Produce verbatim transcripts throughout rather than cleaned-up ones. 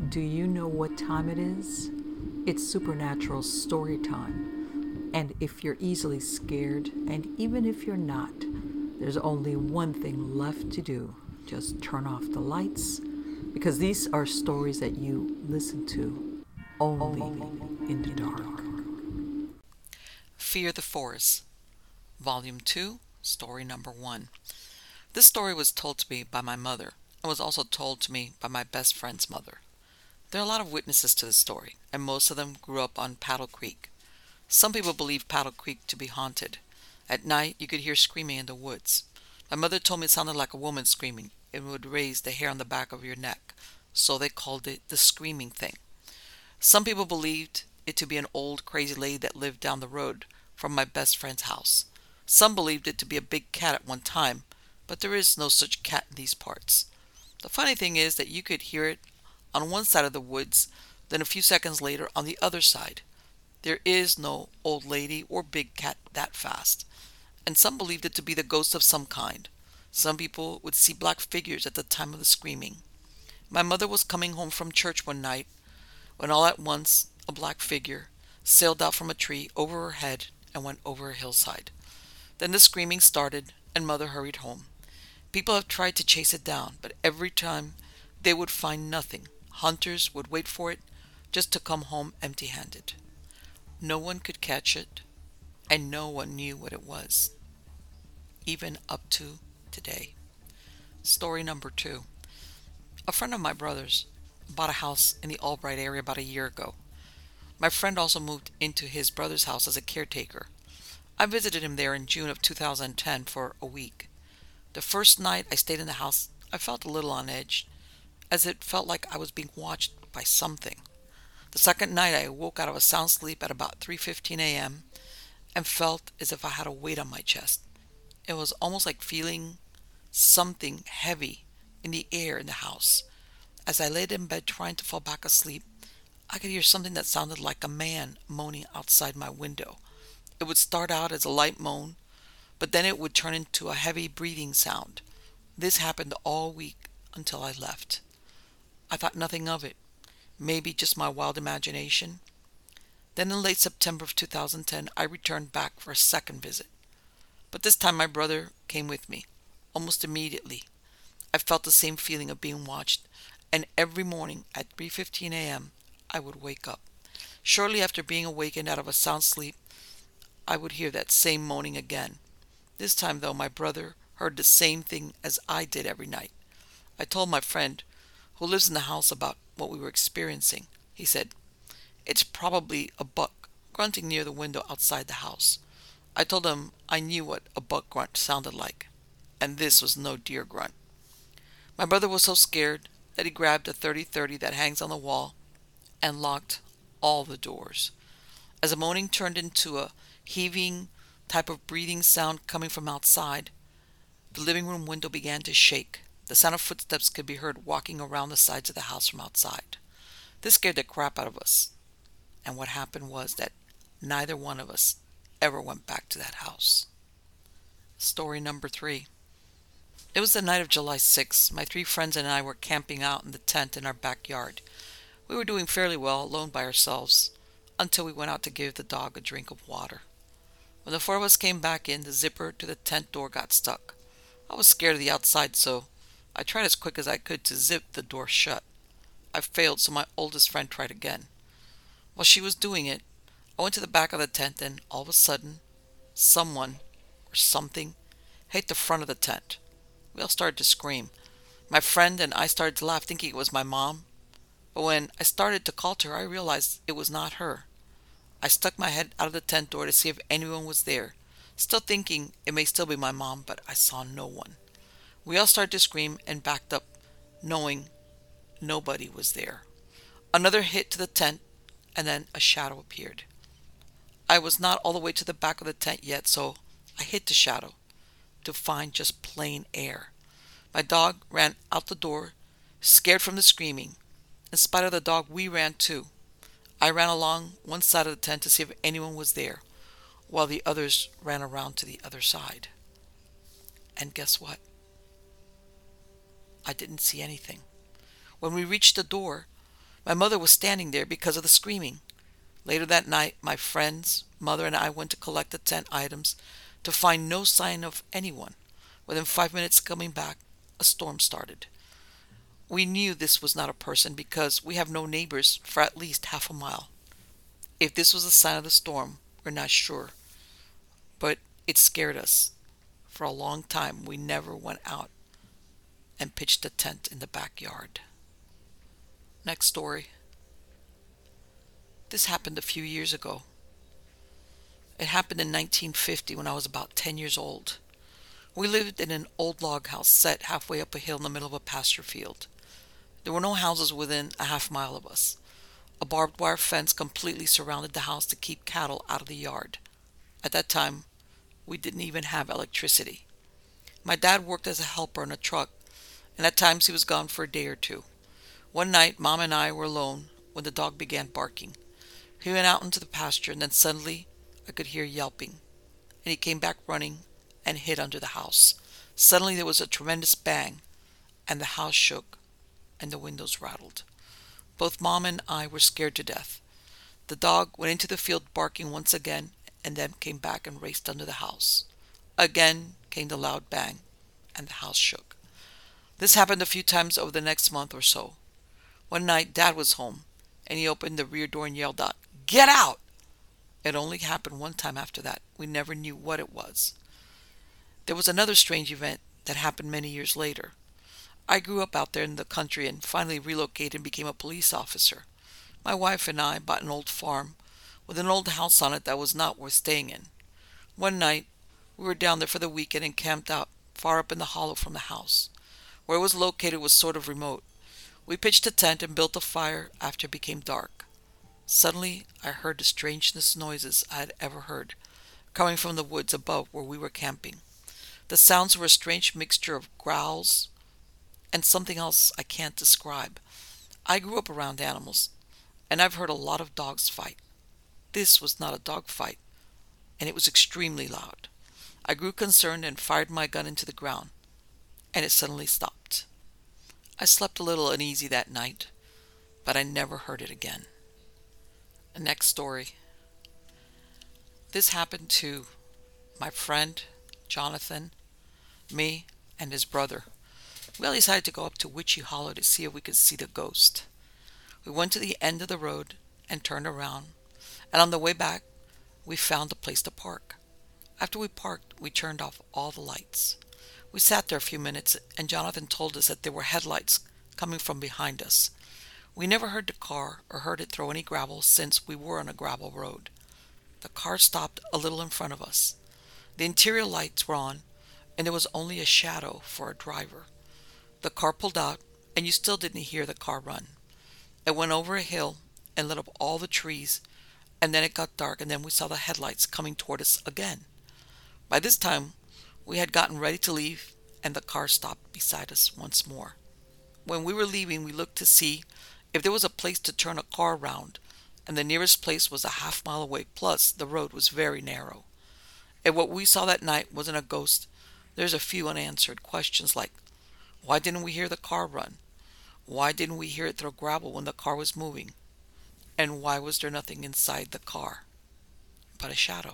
Do you know what time it is? It's supernatural story time. And if you're easily scared, and even if you're not, there's only one thing left to do. Just turn off the lights, because these are stories that you listen to only in the dark. Fear the Forest, Volume two, Story Number one. This story was told to me by my mother and was also told to me by my best friend's mother. There are a lot of witnesses to this story, and most of them grew up on Paddle Creek. Some people believe Paddle Creek to be haunted. At night, you could hear screaming in the woods. My mother told me it sounded like a woman screaming. It would raise the hair on the back of your neck, so they called it the screaming thing. Some people believed it to be an old crazy lady that lived down the road from my best friend's house. Some believed it to be a big cat at one time, but there is no such cat in these parts. The funny thing is that you could hear it on one side of the woods, then a few seconds later on the other side. There is no old lady or big cat that fast, and some believed it to be the ghost of some kind. Some people would see black figures at the time of the screaming. My mother was coming home from church one night when all at once a black figure sailed out from a tree over her head and went over a hillside. Then the screaming started and mother hurried home. People have tried to chase it down, but every time they would find nothing. Hunters would wait for it just to come home empty-handed. No one could catch it, and no one knew what it was, even up to today. Story number two. A friend of my brother's bought a house in the Albright area about a year ago. My friend also moved into his brother's house as a caretaker. I visited him there in June of two thousand ten for a week. The first night I stayed in the house, I felt a little on edge, as it felt like I was being watched by something. The second night I woke out of a sound sleep at about three fifteen a.m. and felt as if I had a weight on my chest. It was almost like feeling something heavy in the air in the house. As I laid in bed trying to fall back asleep, I could hear something that sounded like a man moaning outside my window. It would start out as a light moan, but then it would turn into a heavy breathing sound. This happened all week until I left. I thought nothing of it. Maybe just my wild imagination. Then in late September of two thousand ten, I returned back for a second visit. But this time my brother came with me. Almost immediately, I felt the same feeling of being watched, and every morning at three fifteen a.m. I would wake up. Shortly after being awakened out of a sound sleep, I would hear that same moaning again. This time, though, my brother heard the same thing as I did every night. I told my friend, who lives in the house, about what we were experiencing. He said, "It's probably a buck grunting near the window outside the house." I told him I knew what a buck grunt sounded like, and this was no deer grunt. My brother was so scared that he grabbed a thirty thirty that hangs on the wall and locked all the doors. As the moaning turned into a heaving type of breathing sound coming from outside, the living room window began to shake. The sound of footsteps could be heard walking around the sides of the house from outside. This scared the crap out of us, and what happened was that neither one of us ever went back to that house. Story number three. It was the night of July sixth. My three friends and I were camping out in the tent in our backyard. We were doing fairly well, alone by ourselves, until we went out to give the dog a drink of water. When the four of us came back in, the zipper to the tent door got stuck. I was scared of the outside, so I tried as quick as I could to zip the door shut. I failed, so my oldest friend tried again. While she was doing it, I went to the back of the tent, and all of a sudden, someone or something hit the front of the tent. We all started to scream. My friend and I started to laugh, thinking it was my mom. But when I started to call to her, I realized it was not her. I stuck my head out of the tent door to see if anyone was there, still thinking it may still be my mom, but I saw no one. We all started to scream and backed up, knowing nobody was there. Another hit to the tent, and then a shadow appeared. I was not all the way to the back of the tent yet, so I hit the shadow to find just plain air. My dog ran out the door, scared from the screaming. In spite of the dog, we ran too. I ran along one side of the tent to see if anyone was there, while the others ran around to the other side. And guess what? I didn't see anything. When we reached the door, My mother was standing there because of the screaming. Later that night, my friends, mother, and I went to collect the tent items to find no sign of anyone. Within five minutes coming back, a storm started. We knew this was not a person because we have no neighbors for at least half a mile. If this was a sign of the storm, we're not sure. But it scared us. For a long time, we never went out and pitched a tent in the backyard. Next story. This happened a few years ago. It happened in nineteen fifty when I was about ten years old. We lived in an old log house set halfway up a hill in the middle of a pasture field. There were no houses within a half mile of us. A barbed wire fence completely surrounded the house to keep cattle out of the yard. At that time, we didn't even have electricity. My dad worked as a helper in a truck, and at times he was gone for a day or two. One night, Mom and I were alone when the dog began barking. He went out into the pasture, and then suddenly I could hear yelping, and he came back running and hid under the house. Suddenly there was a tremendous bang, and the house shook, and the windows rattled. Both Mom and I were scared to death. The dog went into the field barking once again, and then came back and raced under the house. Again came the loud bang, and the house shook. This happened a few times over the next month or so. One night, Dad was home, and he opened the rear door and yelled out, "Get out!" It only happened one time after that. We never knew what it was. There was another strange event that happened many years later. I grew up out there in the country and finally relocated and became a police officer. My wife and I bought an old farm with an old house on it that was not worth staying in. One night, we were down there for the weekend and camped out far up in the hollow from the house. Where it was located was sort of remote. We pitched a tent and built a fire after it became dark. Suddenly, I heard the strangest noises I had ever heard, coming from the woods above where we were camping. The sounds were a strange mixture of growls and something else I can't describe. I grew up around animals, and I've heard a lot of dogs fight. This was not a dog fight, and it was extremely loud. I grew concerned and fired my gun into the ground, and it suddenly stopped. I slept a little uneasy that night, but I never heard it again. The next story. This happened to my friend, Jonathan, me, and his brother. We all decided to go up to Witchy Hollow to see if we could see the ghost. We went to the end of the road and turned around, and on the way back, we found a place to park. After we parked, we turned off all the lights. We sat there a few minutes, and Jonathan told us that there were headlights coming from behind us. We never heard the car or heard it throw any gravel since we were on a gravel road. The car stopped a little in front of us. The interior lights were on, and there was only a shadow for a driver. The car pulled out, and you still didn't hear the car run. It went over a hill and lit up all the trees, and then it got dark, and then we saw the headlights coming toward us again. By this time, we had gotten ready to leave, and the car stopped beside us once more. When we were leaving, we looked to see if there was a place to turn a car around, and the nearest place was a half mile away, plus the road was very narrow. If what we saw that night wasn't a ghost, there's a few unanswered questions like, why didn't we hear the car run? Why didn't we hear it throw gravel when the car was moving? And why was there nothing inside the car but a shadow?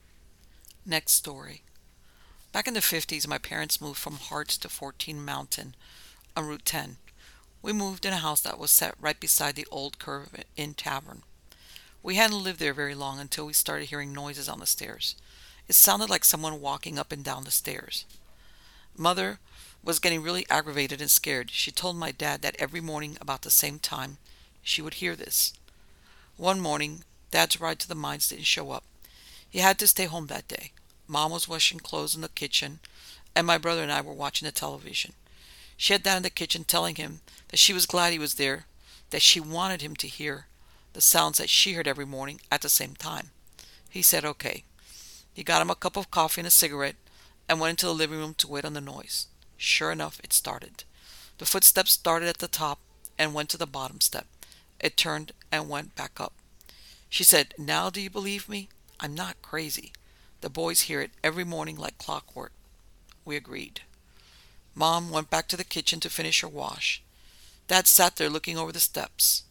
Next story. Back in the fifties, my parents moved from Harts to fourteen Mountain on Route ten. We moved in a house that was set right beside the old Curve Inn Tavern. We hadn't lived there very long until we started hearing noises on the stairs. It sounded like someone walking up and down the stairs. Mother was getting really aggravated and scared. She told my dad that every morning about the same time she would hear this. One morning, Dad's ride to the mines didn't show up. He had to stay home that day. Mom was washing clothes in the kitchen, and my brother and I were watching the television. She had Dad in the kitchen telling him that she was glad he was there, that she wanted him to hear the sounds that she heard every morning at the same time. He said okay. He got him a cup of coffee and a cigarette and went into the living room to wait on the noise. Sure enough, it started. The footsteps started at the top and went to the bottom step. It turned and went back up. She said, "Now do you believe me? I'm not crazy. The boys hear it every morning like clockwork." We agreed. Mom went back to the kitchen to finish her wash. Dad sat there looking over the steps.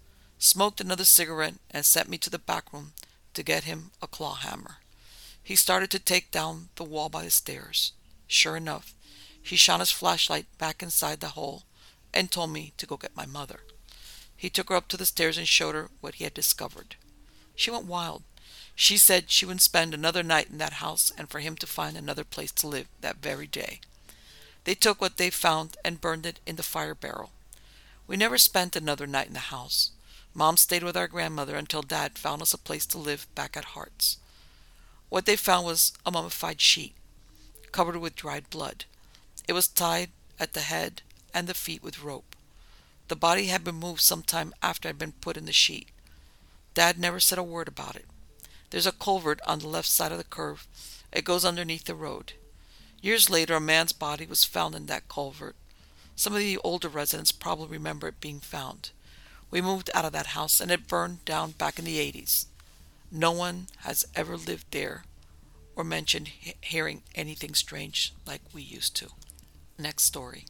smoked another cigarette, and sent me to the back room to get him a claw hammer. He started to take down the wall by the stairs. Sure enough, he shone his flashlight back inside the hole and told me to go get my mother. He took her up to the stairs and showed her what he had discovered. She went wild. She said she would spend another night in that house and for him to find another place to live that very day. They took what they found and burned it in the fire barrel. We never spent another night in the house. Mom stayed with our grandmother until Dad found us a place to live back at Hart's. What they found was a mummified sheet, covered with dried blood. It was tied at the head and the feet with rope. The body had been moved sometime after it had been put in the sheet. Dad never said a word about it. There's a culvert on the left side of the curve. It goes underneath the road. Years later, a man's body was found in that culvert. Some of the older residents probably remember it being found. We moved out of that house and it burned down back in the eighties. No one has ever lived there or mentioned he- hearing anything strange like we used to. Next story.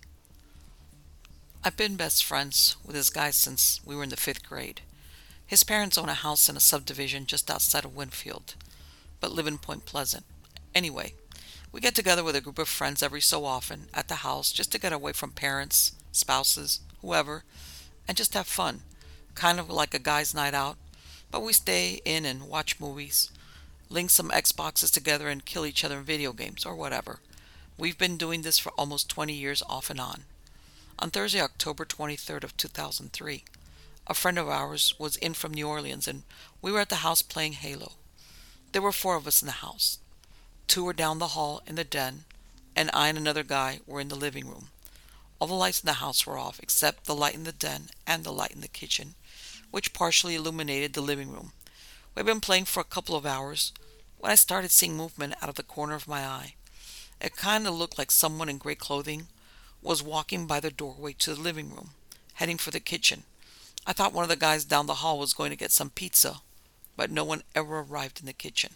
I've been best friends with this guy since we were in the fifth grade. His parents own a house in a subdivision just outside of Winfield, but live in Point Pleasant. Anyway, we get together with a group of friends every so often at the house just to get away from parents, spouses, whoever, and just have fun. Kind of like a guy's night out, but we stay in and watch movies, link some Xboxes together and kill each other in video games or whatever. We've been doing this for almost twenty years off and on. On Thursday, October twenty-third of two thousand three, a friend of ours was in from New Orleans and we were at the house playing Halo. There were four of us in the house. Two were down the hall in the den, and I and another guy were in the living room. All the lights in the house were off except the light in the den and the light in the kitchen, which partially illuminated the living room. We had been playing for a couple of hours when I started seeing movement out of the corner of my eye. It kind of looked like someone in gray clothing was walking by the doorway to the living room, heading for the kitchen. I thought one of the guys down the hall was going to get some pizza, but no one ever arrived in the kitchen.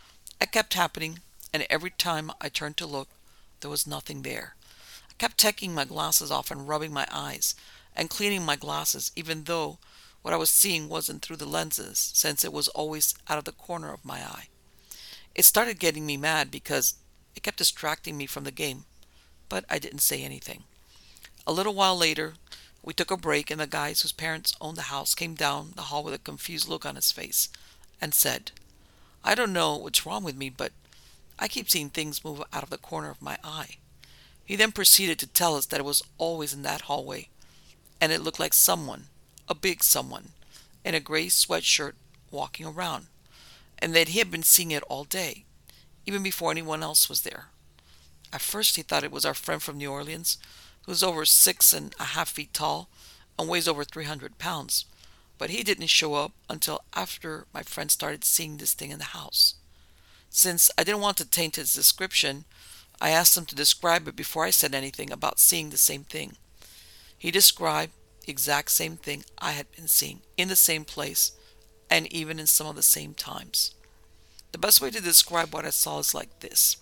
It kept happening, and every time I turned to look, there was nothing there. I kept taking my glasses off and rubbing my eyes and cleaning my glasses, even though what I was seeing wasn't through the lenses, since it was always out of the corner of my eye. It started getting me mad because it kept distracting me from the game, but I didn't say anything. A little while later, we took a break and the guy whose parents owned the house came down the hall with a confused look on his face and said, "I don't know what's wrong with me, but I keep seeing things move out of the corner of my eye." He then proceeded to tell us that it was always in that hallway, and it looked like someone, a big someone, in a gray sweatshirt walking around, and that he had been seeing it all day, even before anyone else was there. At first he thought it was our friend from New Orleans, who's over six and a half feet tall and weighs over three hundred pounds, but he didn't show up until after my friend started seeing this thing in the house. Since I didn't want to taint his description, I asked him to describe it before I said anything about seeing the same thing. He described the exact same thing I had been seeing, in the same place, and even in some of the same times. The best way to describe what I saw is like this.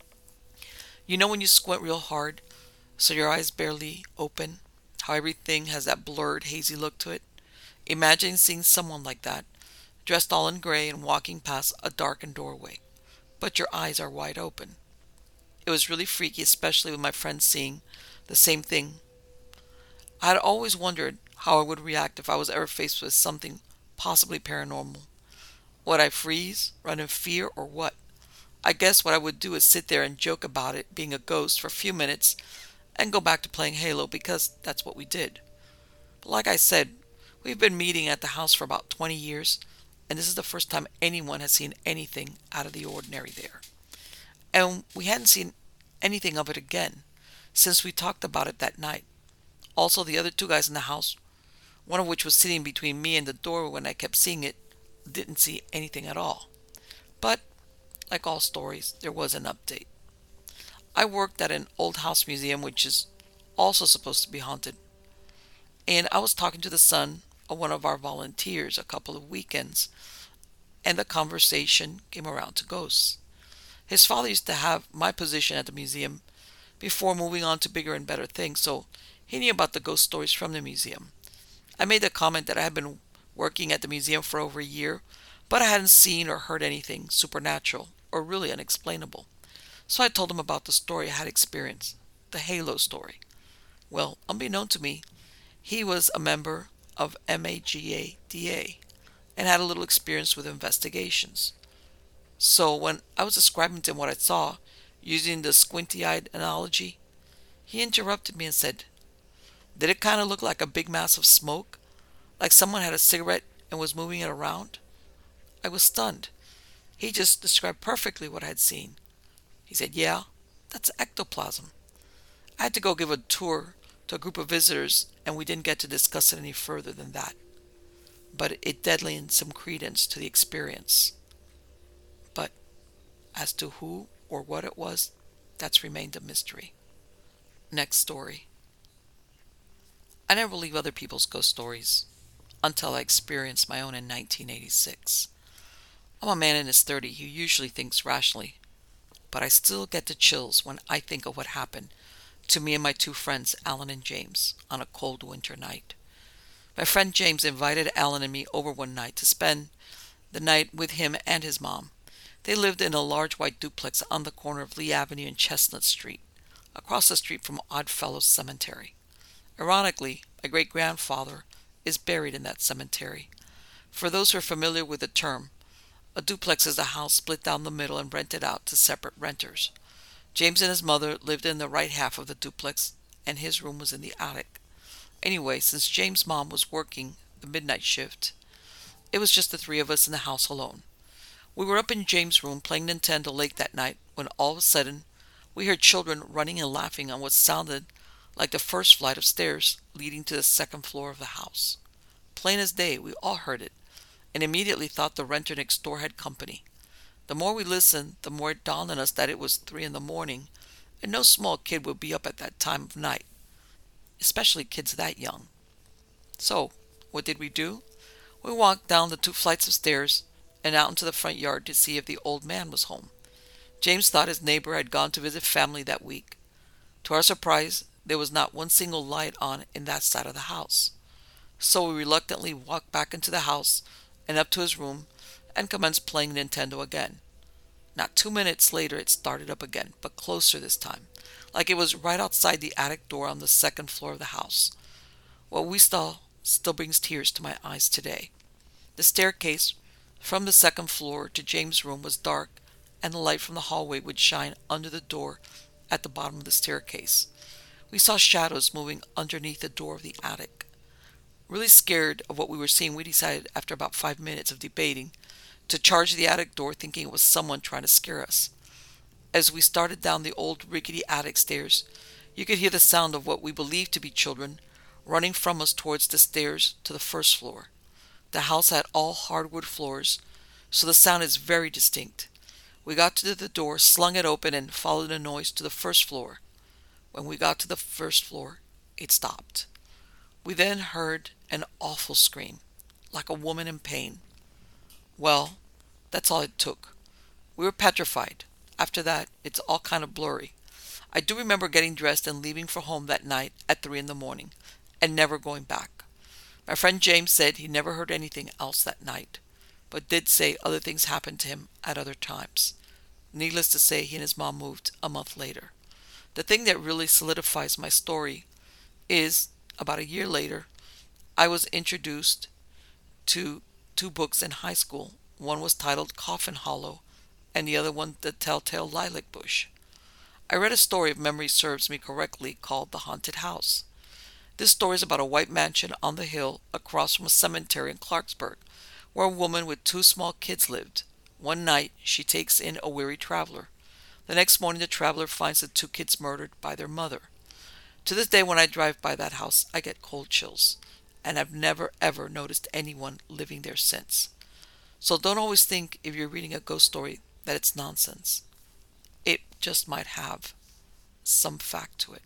You know when you squint real hard, so your eyes barely open, how everything has that blurred, hazy look to it? Imagine seeing someone like that, dressed all in gray and walking past a darkened doorway, but your eyes are wide open. It was really freaky, especially with my friend seeing the same thing. I had always wondered how I would react if I was ever faced with something possibly paranormal. Would I freeze, run in fear, or what? I guess what I would do is sit there and joke about it being a ghost for a few minutes and go back to playing Halo because that's what we did. But like I said, we've been meeting at the house for about twenty years, and this is the first time anyone has seen anything out of the ordinary there. And we hadn't seen anything of it again since we talked about it that night. Also, the other two guys in the house, one of which was sitting between me and the door when I kept seeing it, didn't see anything at all. But, like all stories, there was an update. I worked at an old house museum which is also supposed to be haunted. And I was talking to the son of one of our volunteers a couple of weekends, and the conversation came around to ghosts. His father used to have my position at the museum before moving on to bigger and better things, so he knew about the ghost stories from the museum. I made the comment that I had been working at the museum for over a year, but I hadn't seen or heard anything supernatural or really unexplainable. So I told him about the story I had experienced, the Halo story. Well, unbeknown to me, he was a member of MAGADA and had a little experience with investigations. So when I was describing to him what I saw, using the squinty-eyed analogy, he interrupted me and said, "Did it kind of look like a big mass of smoke? Like someone had a cigarette and was moving it around?" I was stunned. He just described perfectly what I had seen. He said, "Yeah, that's ectoplasm." I had to go give a tour to a group of visitors, and we didn't get to discuss it any further than that. But it did lend some credence to the experience. But as to who or what it was, that's remained a mystery. Next story. I never believe other people's ghost stories until I experienced my own in nineteen eighty-six. I'm a man in his thirties who usually thinks rationally, but I still get the chills when I think of what happened to me and my two friends, Alan and James, on a cold winter night. My friend James invited Alan and me over one night to spend the night with him and his mom. They lived in a large white duplex on the corner of Lee Avenue and Chestnut Street, across the street from Oddfellows Cemetery. Ironically, my great-grandfather is buried in that cemetery. For those who are familiar with the term, a duplex is a house split down the middle and rented out to separate renters. James and his mother lived in the right half of the duplex, and his room was in the attic. Anyway, since James' mom was working the midnight shift, it was just the three of us in the house alone. We were up in James' room playing Nintendo late that night when all of a sudden we heard children running and laughing on what sounded like the first flight of stairs leading to the second floor of the house. Plain as day, we all heard it, and immediately thought the renter next door had company. The more we listened, the more it dawned on us that it was three in the morning, and no small kid would be up at that time of night, especially kids that young. So, what did we do? We walked down the two flights of stairs and out into the front yard to see if the old man was home. James thought his neighbor had gone to visit family that week. To our surprise, there was not one single light on in that side of the house. So we reluctantly walked back into the house and up to his room and commenced playing Nintendo again. Not two minutes later it started up again, but closer this time, like it was right outside the attic door on the second floor of the house. What we saw still brings tears to my eyes today. The staircase from the second floor to James' room was dark, and the light from the hallway would shine under the door at the bottom of the staircase. We saw shadows moving underneath the door of the attic. Really scared of what we were seeing, we decided, after about five minutes of debating, to charge the attic door, thinking it was someone trying to scare us. As we started down the old rickety attic stairs, you could hear the sound of what we believed to be children running from us towards the stairs to the first floor. The house had all hardwood floors, so the sound is very distinct. We got to the door, slung it open, and followed the noise to the first floor. When we got to the first floor, it stopped. We then heard an awful scream, like a woman in pain. Well, that's all it took. We were petrified. After that, it's all kind of blurry. I do remember getting dressed and leaving for home that night at three in the morning, and never going back. My friend James said he never heard anything else that night, but did say other things happened to him at other times. Needless to say, he and his mom moved a month later. The thing that really solidifies my story is, about a year later, I was introduced to two books in high school. One was titled Coffin Hollow, and the other one The Telltale Lilac Bush. I read a story, if memory serves me correctly, called The Haunted House. This story is about a white mansion on the hill across from a cemetery in Clarksburg, where a woman with two small kids lived. One night, she takes in a weary traveler. The next morning, the traveler finds the two kids murdered by their mother. To this day, when I drive by that house, I get cold chills, and I've never ever noticed anyone living there since. So don't always think, if you're reading a ghost story, that it's nonsense. It just might have some fact to it.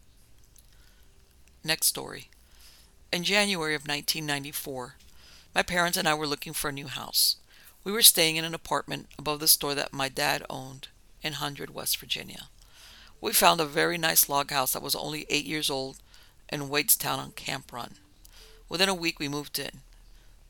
Next story. In January of nineteen ninety-four, my parents and I were looking for a new house. We were staying in an apartment above the store that my dad owned in Hundred, West Virginia. We found a very nice log house that was only eight years old in Wadestown on Camp Run. Within a week we moved in.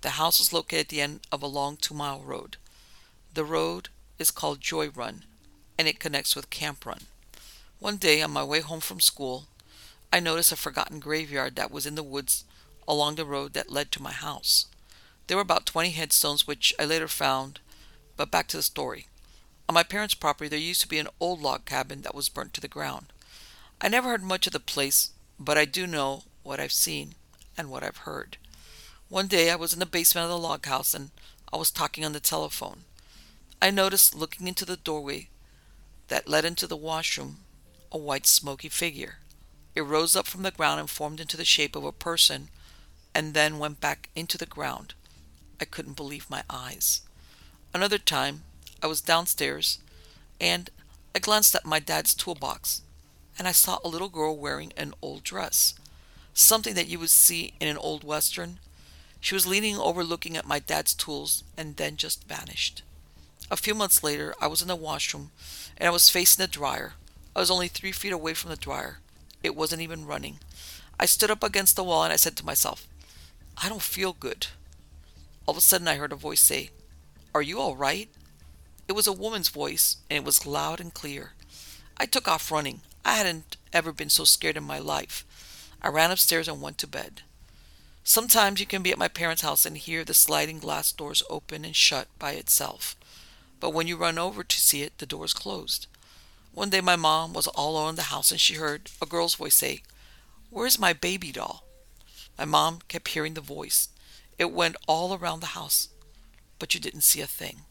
The house is located at the end of a long two-mile road. The road is called Joy Run, and it connects with Camp Run. One day, on my way home from school, I noticed a forgotten graveyard that was in the woods along the road that led to my house. There were about twenty headstones, which I later found, but back to the story. On my parents' property, there used to be an old log cabin that was burnt to the ground. I never heard much of the place, but I do know what I've seen and what I've heard. One day, I was in the basement of the log house, and I was talking on the telephone. I noticed, looking into the doorway that led into the washroom, a white smoky figure. It rose up from the ground and formed into the shape of a person, and then went back into the ground. I couldn't believe my eyes. Another time, I was downstairs, and I glanced at my dad's toolbox, and I saw a little girl wearing an old dress, something that you would see in an old western. She was leaning over looking at my dad's tools, and then just vanished. A few months later, I was in the washroom, and I was facing the dryer. I was only three feet away from the dryer. It wasn't even running. I stood up against the wall, and I said to myself, I don't feel good. All of a sudden, I heard a voice say, Are you all right? It was a woman's voice, and it was loud and clear. I took off running. I hadn't ever been so scared in my life. I ran upstairs and went to bed. Sometimes you can be at my parents' house and hear the sliding glass doors open and shut by itself. But when you run over to see it, the door is closed. One day my mom was all alone in the house, and she heard a girl's voice say, Where's my baby doll? My mom kept hearing the voice. It went all around the house, but you didn't see a thing.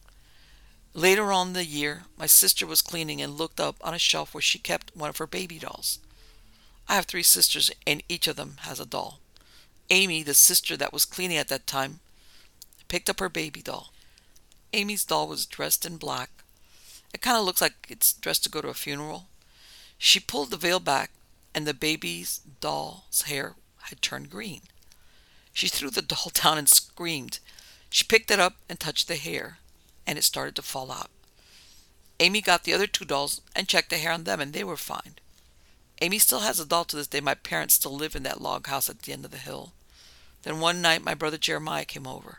Later on in the year, my sister was cleaning and looked up on a shelf where she kept one of her baby dolls. I have three sisters, and each of them has a doll. Amy, the sister that was cleaning at that time, picked up her baby doll. Amy's doll was dressed in black. It kind of looks like it's dressed to go to a funeral. She pulled the veil back, and the baby's doll's hair had turned green. She threw the doll down and screamed. She picked it up and touched the hair, and it started to fall out. Amy got the other two dolls and checked the hair on them, and they were fine. Amy still has a doll to this day. My parents still live in that log house at the end of the hill. Then one night, my brother Jeremiah came over.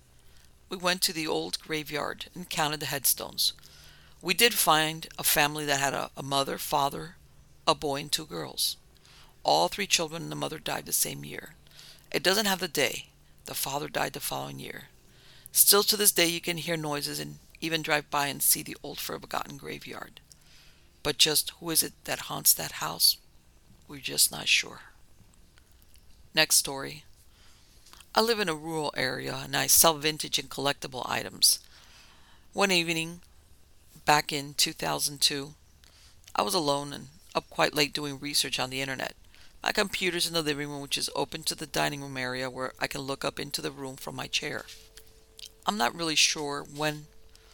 We went to the old graveyard and counted the headstones. We did find a family that had a, a mother, father, a boy, and two girls. All three children and the mother died the same year. It doesn't have the day. The father died the following year. Still to this day you can hear noises and even drive by and see the old forgotten graveyard. But just who is it that haunts that house? We're just not sure. Next story. I live in a rural area and I sell vintage and collectible items. One evening, back in two thousand two, I was alone and up quite late doing research on the internet. My computer's in the living room, which is open to the dining room area where I can look up into the room from my chair. I'm not really sure when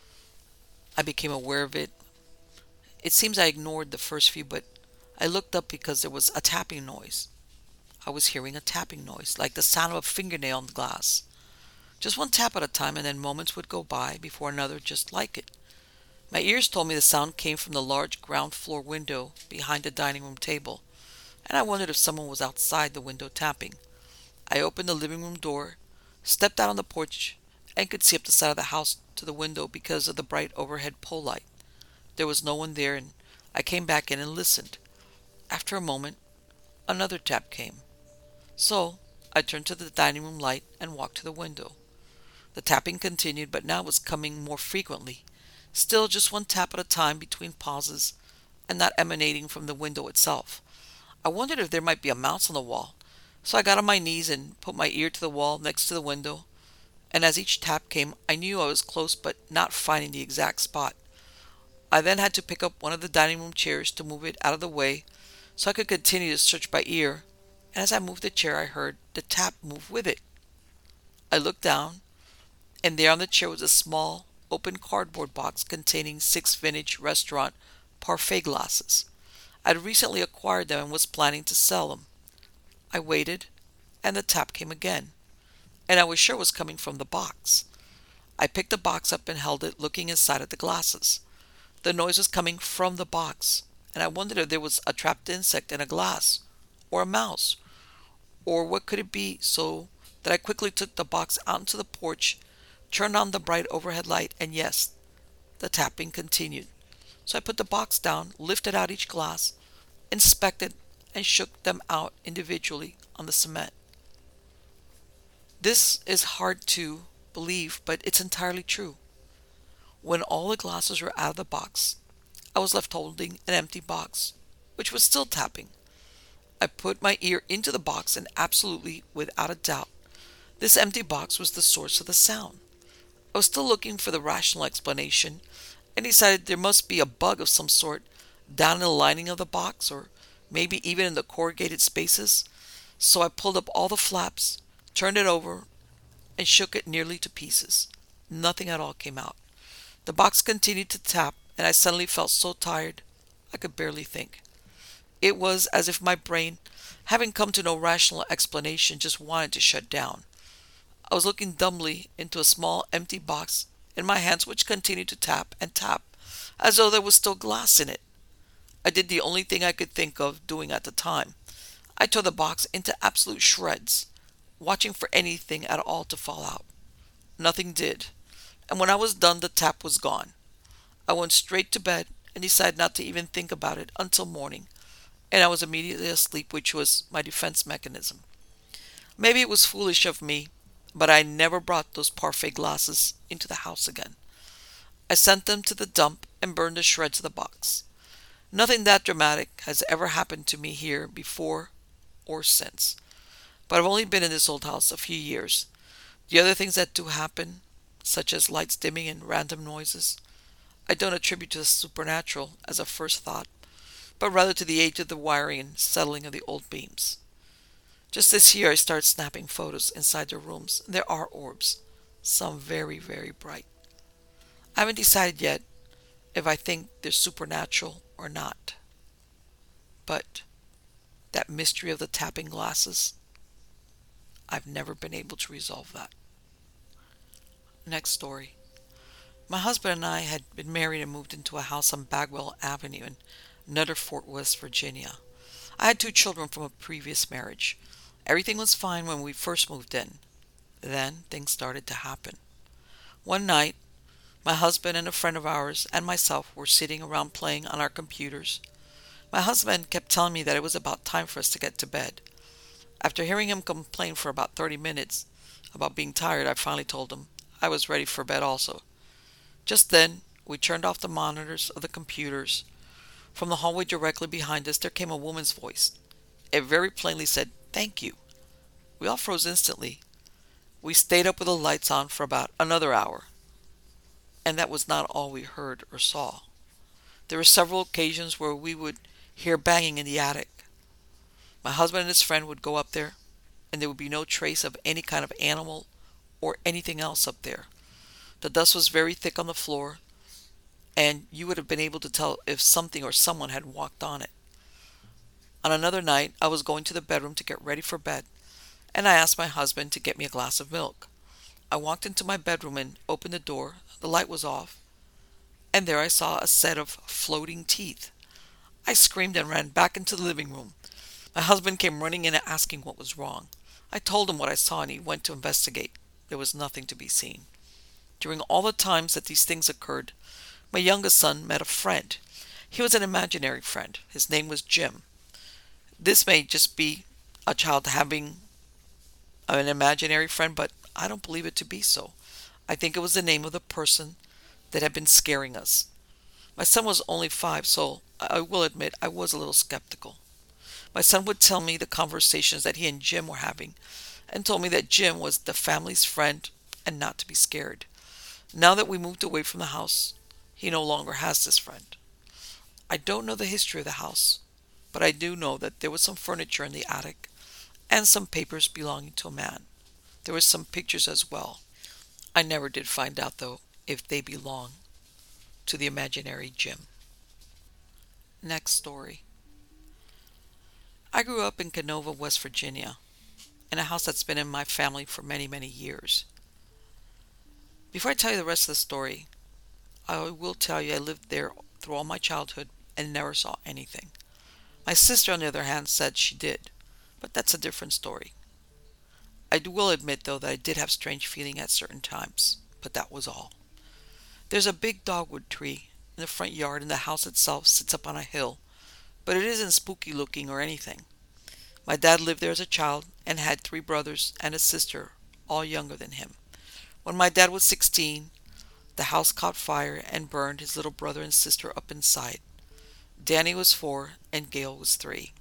I became aware of it. It seems I ignored the first few, but I looked up because there was a tapping noise. I was hearing a tapping noise, like the sound of a fingernail on the glass. Just one tap at a time, and then moments would go by before another just like it. My ears told me the sound came from the large ground floor window behind the dining room table, and I wondered if someone was outside the window tapping. I opened the living room door, stepped out on the porch, and could see up the side of the house to the window because of the bright overhead pole light. There was no one there, and I came back in and listened. After a moment, another tap came. So, I turned to the dining room light and walked to the window. The tapping continued, but now it was coming more frequently. Still just one tap at a time between pauses, and not emanating from the window itself. I wondered if there might be a mouse on the wall, so I got on my knees and put my ear to the wall next to the window, and as each tap came, I knew I was close but not finding the exact spot. I then had to pick up one of the dining room chairs to move it out of the way so I could continue to search by ear, and as I moved the chair I heard the tap move with it. I looked down, and there on the chair was a small, open cardboard box containing six vintage restaurant parfait glasses. I'd recently acquired them and was planning to sell them. I waited, and the tap came again, and I was sure it was coming from the box. I picked the box up and held it, looking inside at the glasses. The noise was coming from the box, and I wondered if there was a trapped insect in a glass, or a mouse, or what could it be, so that I quickly took the box out into the porch, turned on the bright overhead light, and yes, the tapping continued. So I put the box down, lifted out each glass, inspected, and shook them out individually on the cement. This is hard to believe, but it's entirely true. When all the glasses were out of the box, I was left holding an empty box, which was still tapping. I put my ear into the box, and absolutely, without a doubt, this empty box was the source of the sound. I was still looking for the rational explanation, and decided there must be a bug of some sort down in the lining of the box, or maybe even in the corrugated spaces. So I pulled up all the flaps, turned it over, and shook it nearly to pieces. Nothing at all came out. The box continued to tap, and I suddenly felt so tired I could barely think. It was as if my brain, having come to no rational explanation, just wanted to shut down. I was looking dumbly into a small empty box in my hands, which continued to tap and tap, as though there was still glass in it. I did the only thing I could think of doing at the time. I tore the box into absolute shreds, watching for anything at all to fall out. Nothing did, and when I was done, the tap was gone. I went straight to bed and decided not to even think about it until morning, and I was immediately asleep, which was my defense mechanism. Maybe it was foolish of me, but I never brought those parfait glasses into the house again. I sent them to the dump and burned the shreds of the box. Nothing that dramatic has ever happened to me here before or since, but I've only been in this old house a few years. The other things that do happen, such as lights dimming and random noises, I don't attribute to the supernatural as a first thought, but rather to the age of the wiring and settling of the old beams. Just this year I started snapping photos inside their rooms. There are orbs, some very, very bright. I haven't decided yet if I think they're supernatural or not. But that mystery of the tapping glasses, I've never been able to resolve that. Next story. My husband and I had been married and moved into a house on Bagwell Avenue in Nutter Fort, West Virginia. I had two children from a previous marriage. Everything was fine when we first moved in. Then things started to happen. One night, my husband and a friend of ours and myself were sitting around playing on our computers. My husband kept telling me that it was about time for us to get to bed. After hearing him complain for about thirty minutes about being tired, I finally told him I was ready for bed also. Just then, we turned off the monitors of the computers. From the hallway directly behind us, there came a woman's voice. It very plainly said, "Thank you." We all froze instantly. We stayed up with the lights on for about another hour. And that was not all we heard or saw. There were several occasions where we would hear banging in the attic. My husband and his friend would go up there, and there would be no trace of any kind of animal or anything else up there. The dust was very thick on the floor, and you would have been able to tell if something or someone had walked on it. On another night, I was going to the bedroom to get ready for bed, and I asked my husband to get me a glass of milk. I walked into my bedroom and opened the door. The light was off, and there I saw a set of floating teeth. I screamed and ran back into the living room. My husband came running in and asking what was wrong. I told him what I saw, and he went to investigate. There was nothing to be seen. During all the times that these things occurred, my youngest son met a friend. He was an imaginary friend. His name was Jim. This may just be a child having an imaginary friend, but I don't believe it to be so. I think it was the name of the person that had been scaring us. My son was only five, so I will admit I was a little skeptical. My son would tell me the conversations that he and Jim were having, and told me that Jim was the family's friend and not to be scared. Now that we moved away from the house, he no longer has this friend. I don't know the history of the house, but I do know that there was some furniture in the attic and some papers belonging to a man. There were some pictures as well. I never did find out, though, if they belong to the imaginary Jim. Next story. I grew up in Canova, West Virginia, in a house that's been in my family for many, many years. Before I tell you the rest of the story, I will tell you I lived there through all my childhood and never saw anything. My sister, on the other hand, said she did, but that's a different story. I will admit, though, that I did have strange feeling at certain times, but that was all. There's a big dogwood tree in the front yard, and the house itself sits up on a hill, but it isn't spooky looking or anything. My dad lived there as a child and had three brothers and a sister, all younger than him. When my dad was sixteen, the house caught fire and burned his little brother and sister up inside. Danny was four and Gail was three.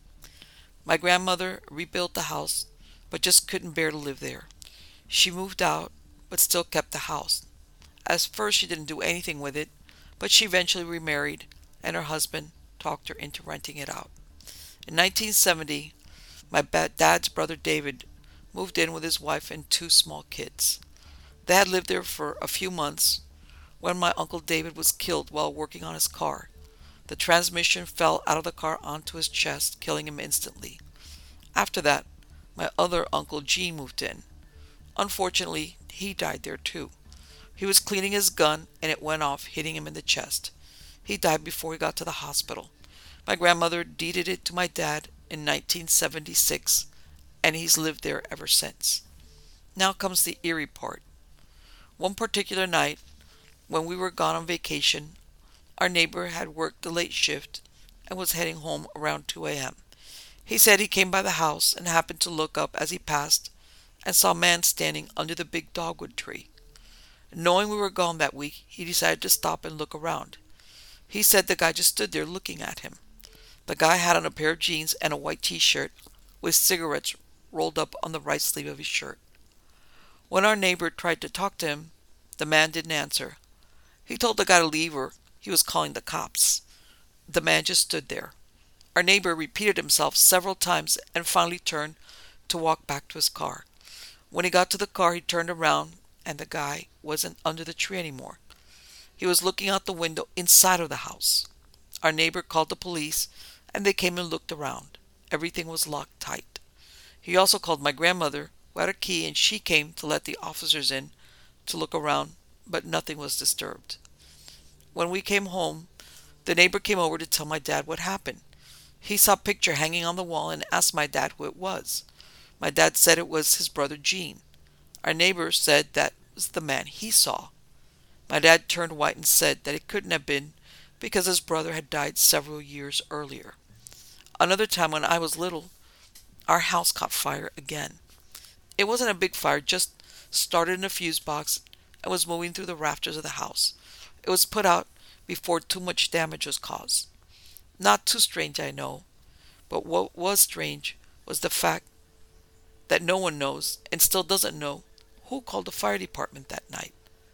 My grandmother rebuilt the house, but just couldn't bear to live there. She moved out, but still kept the house. At first she didn't do anything with it, but she eventually remarried, and her husband talked her into renting it out. In nineteen seventy, my dad's brother David moved in with his wife and two small kids. They had lived there for a few months when my Uncle David was killed while working on his car. The transmission fell out of the car onto his chest, killing him instantly. After that, my other Uncle Gene moved in. Unfortunately, he died there too. He was cleaning his gun and it went off, hitting him in the chest. He died before he got to the hospital. My grandmother deeded it to my dad in nineteen seventy-six, and he's lived there ever since. Now comes the eerie part. One particular night, when we were gone on vacation, our neighbor had worked the late shift and was heading home around two a.m. He said he came by the house and happened to look up as he passed and saw a man standing under the big dogwood tree. Knowing we were gone that week, he decided to stop and look around. He said the guy just stood there looking at him. The guy had on a pair of jeans and a white t-shirt with cigarettes rolled up on the right sleeve of his shirt. When our neighbor tried to talk to him, the man didn't answer. He told the guy to leave or he was calling the cops. The man just stood there. Our neighbor repeated himself several times and finally turned to walk back to his car. When he got to the car, he turned around and the guy wasn't under the tree anymore. He was looking out the window inside of the house. Our neighbor called the police and they came and looked around. Everything was locked tight. He also called my grandmother, who had a key, and she came to let the officers in to look around, but nothing was disturbed. When we came home, the neighbor came over to tell my dad what happened. He saw a picture hanging on the wall and asked my dad who it was. My dad said it was his brother Gene. Our neighbor said that was the man he saw. My dad turned white and said that it couldn't have been because his brother had died several years earlier. Another time when I was little, our house caught fire again. It wasn't a big fire, just started in a fuse box and was moving through the rafters of the house. It was put out before too much damage was caused. Not too strange, I know, but what was strange was the fact that no one knows and still doesn't know who called the fire department that night.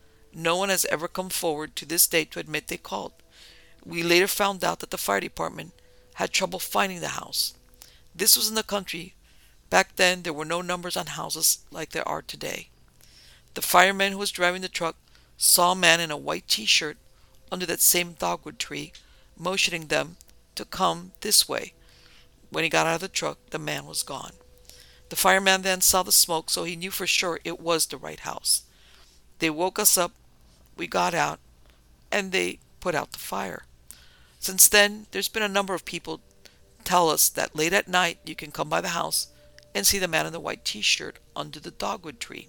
No one has ever come forward to this day to admit they called. We later found out that the fire department had trouble finding the house. This was in the country. Back then, there were no numbers on houses like there are today. The fireman who was driving the truck saw a man in a white t-shirt under that same dogwood tree, motioning them to come this way. When he got out of the truck, the man was gone. The fireman then saw the smoke, so he knew for sure it was the right house. They woke us up, we got out, and they put out the fire. Since then, there's been a number of people tell us that late at night you can come by the house and see the man in the white t-shirt under the dogwood tree.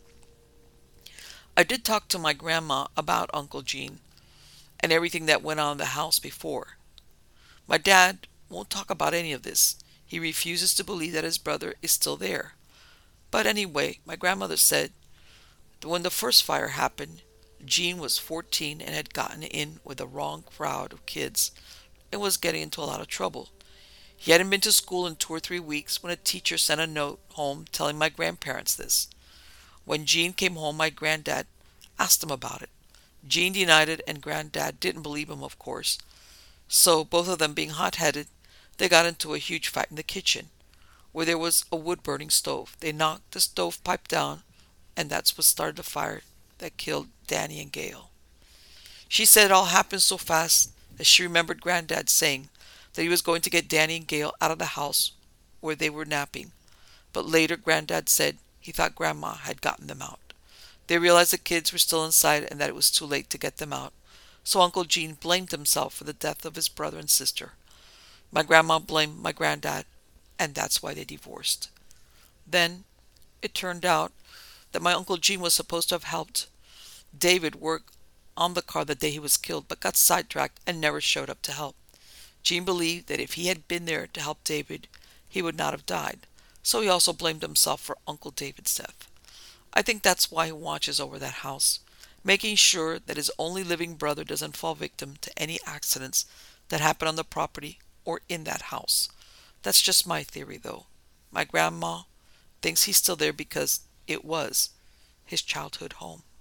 I did talk to my grandma about Uncle Gene and everything that went on in the house before. My dad won't talk about any of this. He refuses to believe that his brother is still there. But anyway, my grandmother said that when the first fire happened, Gene was fourteen and had gotten in with the wrong crowd of kids and was getting into a lot of trouble. He hadn't been to school in two or three weeks when a teacher sent a note home telling my grandparents this. When Gene came home, my granddad asked him about it. Gene denied it, and Granddad didn't believe him, of course. So, both of them being hot-headed, they got into a huge fight in the kitchen, where there was a wood-burning stove. They knocked the stovepipe down, and that's what started the fire that killed Danny and Gail. She said it all happened so fast that she remembered Granddad saying that he was going to get Danny and Gail out of the house where they were napping. But later, Granddad said he thought Grandma had gotten them out. They realized the kids were still inside and that it was too late to get them out. So Uncle Gene blamed himself for the death of his brother and sister. My grandma blamed my granddad, and that's why they divorced. Then, It turned out that my Uncle Gene was supposed to have helped David work on the car the day he was killed, but got sidetracked and never showed up to help. Gene believed that if he had been there to help David, he would not have died, so he also blamed himself for Uncle David's death. I think that's why he watches over that house, making sure that his only living brother doesn't fall victim to any accidents that happen on the property or in that house. That's just my theory, though. My grandma thinks he's still there because it was his childhood home.